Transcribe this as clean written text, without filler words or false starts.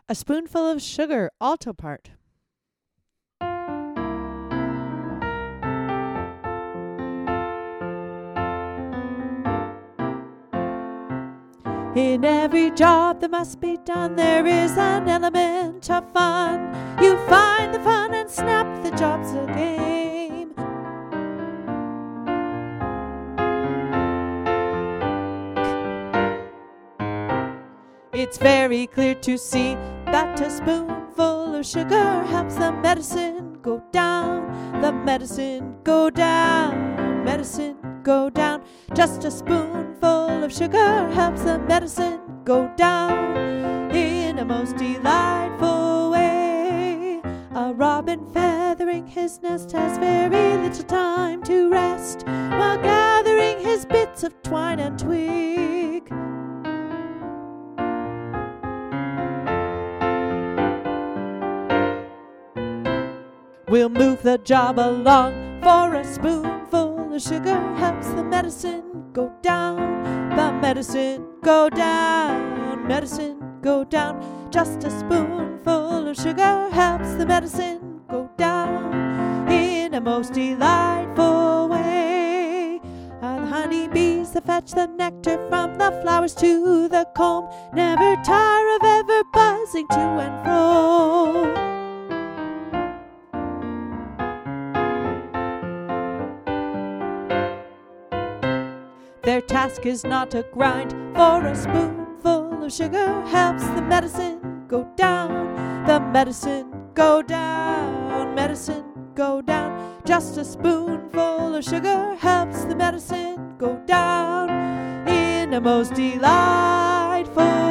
A spoonful of sugar, alto part. In every job that must be done, there is an element of fun. You find the fun and snap, the job's a game. It's very clear to see that a spoonful of sugar helps the medicine go down. The medicine go down, medicine go down. Just a spoonful of sugar helps the medicine go down in a most delightful way. A robin feathering his nest has very little time to rest while gathering his bits of twine and twig. We'll move the job along, for a spoonful of sugar helps the medicine go down. The medicine go down, medicine go down. Just a spoonful of sugar helps the medicine go down in a most delightful way. The honeybees that fetch the nectar from the flowers to the comb never tire of ever buzzing to and fro. Their task is not to grind, for a spoonful of sugar helps the medicine go down. The medicine go down, medicine go down. Just a spoonful of sugar helps the medicine go down in a most delightful